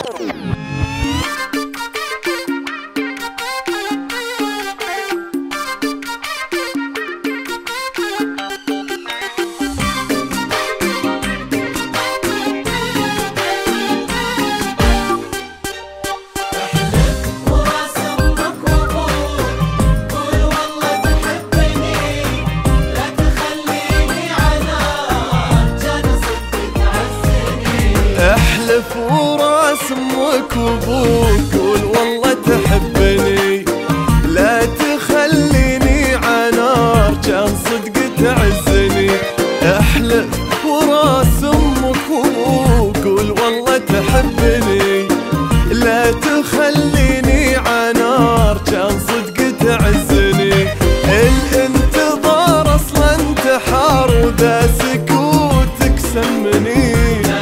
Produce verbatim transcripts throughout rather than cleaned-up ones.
احلف وراس امك وابوك قول والله تحبني، لا تخليني عنار كان صدق تعزني. احلف وراس امك وابوك قول والله تحبني، لا تخليني عنار كان صدق تعزني. الانتظار اصلا انتحار وذا سكوتك سمني،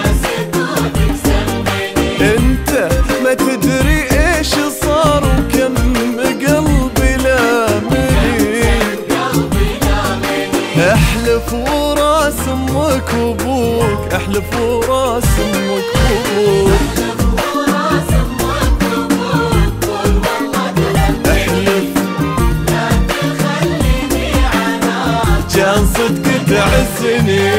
انت ما تدري ايش صار وكم قلبي لامني. احلف وراس امك وابوك، احلف وراس امك وابوك، احلف لا تخليني عنار كان صدق تعزني.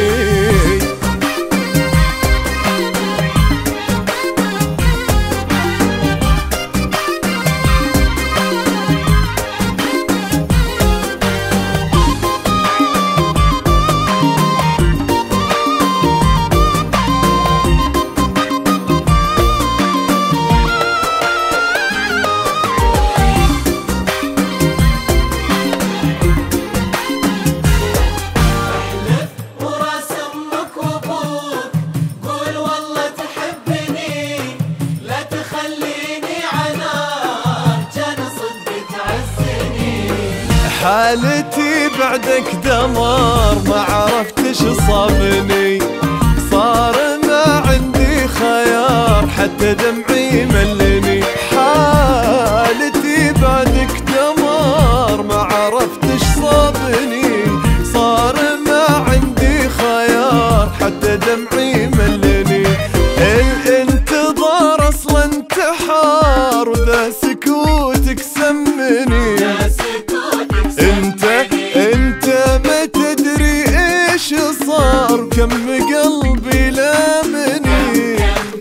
حالتي بعدك دمار ما عرفتش صابني، صار ما عندي خيار حتى دمعي ملني. حالتي بعدك دمار ما عرفتش صابني، صار ما عندي خيار حتى دمعي ملني. الانتظار اصلا انتحار وذا سكوتك سمني، انت انت ما تدري ايش صار كم قلبي لامني.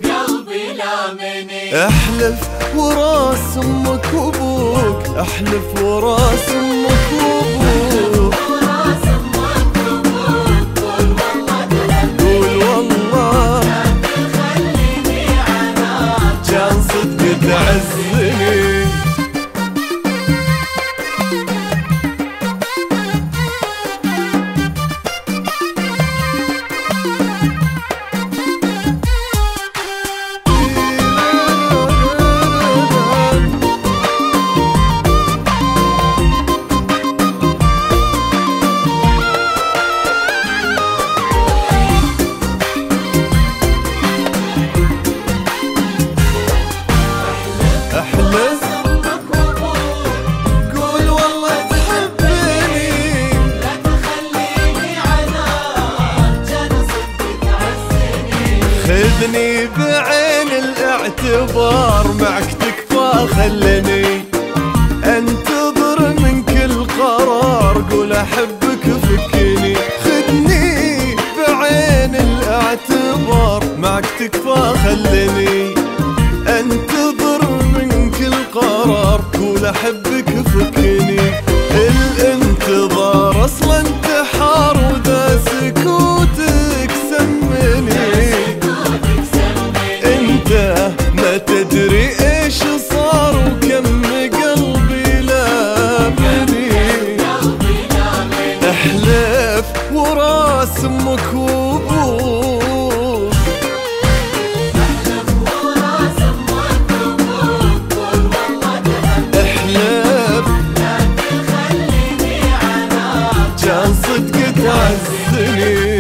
احلف وراس امك وابوك، احلف وراس امك وابوك، قول والله لا تخليني عنار كان صدق تعزني. احلف قول والله تحبني، لا تخليني عنار كان صدق تعزني. خذني بعين الاعتبار معك تكفى خلني، انتظر منك القرار قول احبك فكني. خذني بعين الاعتبار معك تكفى خلني، انتظر منك القرار قول احبك فكني. الانتظار اصلا انتحار وذا سكوتك سمني، انت ما تدري ايش صار وكم قلبي لامني. احلف وراس امك وابوك، كان صدق تعزني.